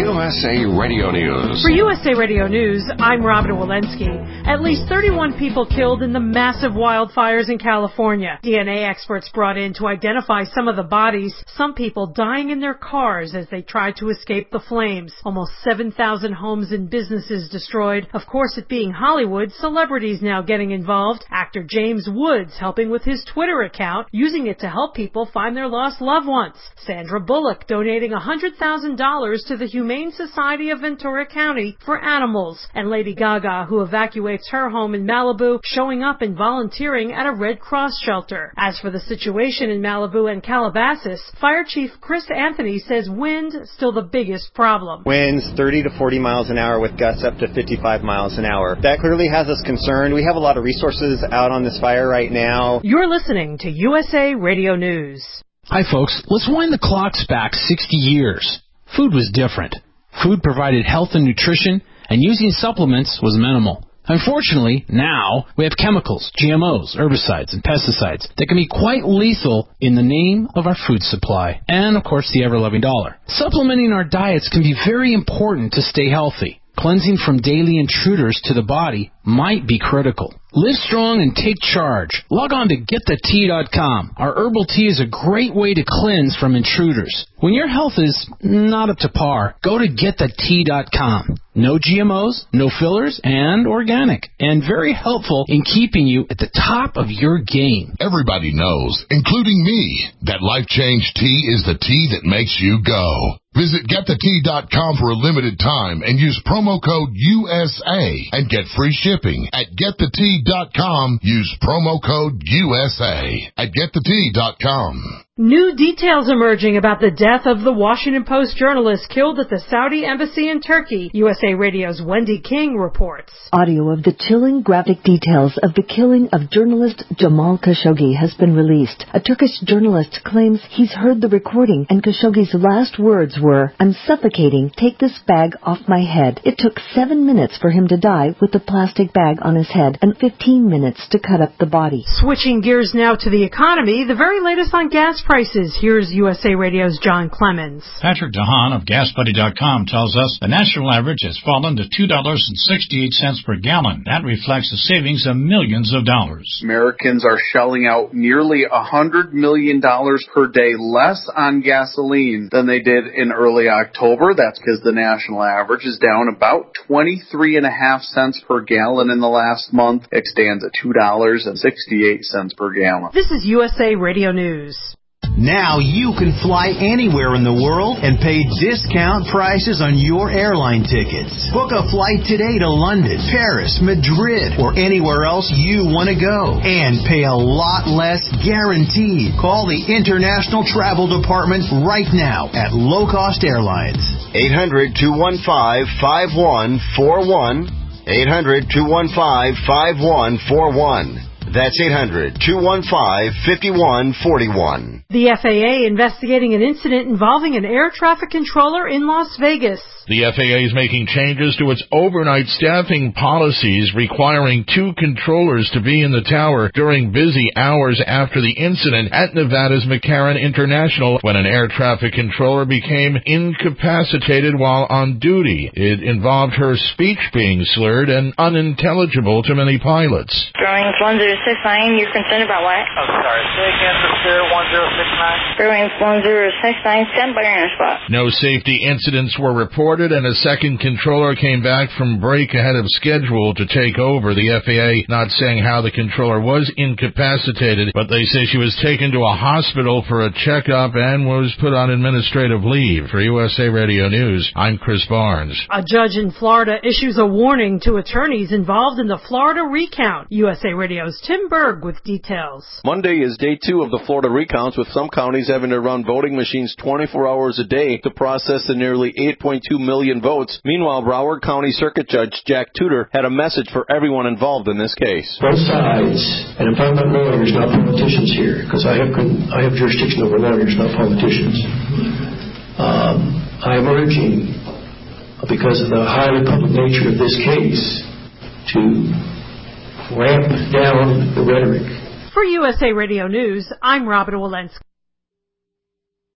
USA Radio News. For USA Radio News, I'm Robin Walensky. At least 31 people killed in the massive wildfires in California. DNA experts brought in to identify some of the bodies, some people dying in their cars as they tried to escape the flames. Almost 7,000 homes and businesses destroyed. Of course, it being Hollywood, celebrities now getting involved. Actor James Woods helping with his Twitter account, using it to help people find their lost loved ones. Sandra Bullock donating $100,000 to the Humane Society of Ventura County for animals. And Lady Gaga, who evacuates her home in Malibu, showing up and volunteering at a Red Cross shelter. As for the situation in Malibu and Calabasas, Fire Chief Chris Anthony says wind still the biggest problem. Winds 30 to 40 miles an hour with gusts up to 55 miles an hour. That clearly has us concerned. We have a lot of resources out on this fire right now. You're listening to USA Radio News. Hi, folks. Let's wind the clocks back 60 years. Food was different. Food provided health and nutrition, and using supplements was minimal. Unfortunately, now we have chemicals, GMOs, herbicides, and pesticides that can be quite lethal in the name of our food supply and, of course, the ever-loving dollar. Supplementing our diets can be very important to stay healthy. Cleansing from daily intruders to the body might be critical. Live strong and take charge. Log on to GetTheTea.com. Our herbal tea is a great way to cleanse from intruders. When your health is not up to par, go to GetTheTea.com. No GMOs, no fillers, and organic. And very helpful in keeping you at the top of your game. Everybody knows, including me, that Life Change Tea is the tea that makes you go. Visit GetTheTea.com for a limited time and use promo code USA and get free shipping. At GetTheTea.com, use promo code USA at GetTheTea.com. New details emerging about the death of the Washington Post journalist killed at the Saudi embassy in Turkey. USA Radio's Wendy King reports. Audio of the chilling graphic details of the killing of journalist Jamal Khashoggi has been released. A Turkish journalist claims he's heard the recording, and Khashoggi's last words were, "I'm suffocating, take this bag off my head." It took 7 minutes for him to die with the plastic bag on his head and 15 minutes to cut up the body. Switching gears now to the economy, the very latest on gas prices. Here's USA Radio's John Clemens. Patrick DeHaan of GasBuddy.com tells us the national average has fallen to $2.68 per gallon. That reflects a savings of millions of dollars. Americans are shelling out nearly $100 million per day less on gasoline than they did in early October. That's because the national average is down about 23.5 cents per gallon in the last month. It stands at $2.68 per gallon. This is USA Radio News. Now you can fly anywhere in the world and pay discount prices on your airline tickets. Book a flight today to London, Paris, Madrid, or anywhere else you want to go. And pay a lot less guaranteed. Call the International Travel Department right now at Low Cost Airlines. 800-215-5141. 800-215-5141. That's 800-215-5141. The FAA investigating an incident involving an air traffic controller in Las Vegas. The FAA is making changes to its overnight staffing policies, requiring 2 controllers to be in the tower during busy hours after the incident at Nevada's McCarran International when an air traffic controller became incapacitated while on duty. It involved her speech being slurred and unintelligible to many pilots. Growing 1069, you're concerned about what? Oh, sorry. Say again from 1069. Growing 1069, stand by your spot. No safety incidents were reported, and a second controller came back from break ahead of schedule to take over. The FAA not saying how the controller was incapacitated, but they say she was taken to a hospital for a checkup and was put on administrative leave. For USA Radio News, I'm Chris Barnes. A judge in Florida issues a warning to attorneys involved in the Florida recount. USA Radio's Tim Berg with details. Monday is day 2 of the Florida recounts, with some counties having to run voting machines 24 hours a day to process the nearly 8.2 million votes. Meanwhile, Broward County Circuit Judge Jack Tudor had a message for everyone involved in this case. Both sides, and I'm talking about lawyers, not politicians here, because I have jurisdiction over lawyers, not politicians. I am urging, because of the highly public nature of this case, to ramp down the rhetoric. For USA Radio News, I'm Robin Walensky.